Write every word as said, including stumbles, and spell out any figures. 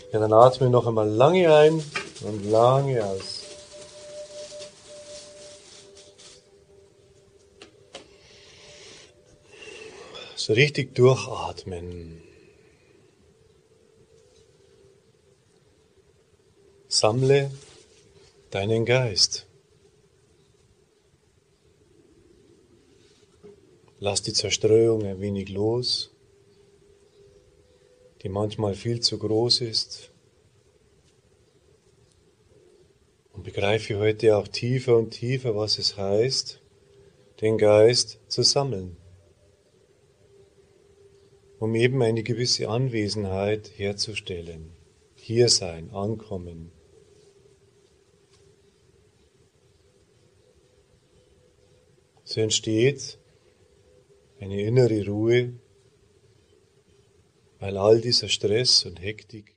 Ja, dann atme noch einmal lange ein und lange aus. So richtig durchatmen. Sammle deinen Geist. Lass die Zerstreuung ein wenig los, die manchmal viel zu groß ist. Und begreife heute auch tiefer und tiefer, was es heißt, den Geist zu sammeln, um eben eine gewisse Anwesenheit herzustellen. Hier sein, ankommen. So entsteht eine innere Ruhe, weil all dieser Stress und Hektik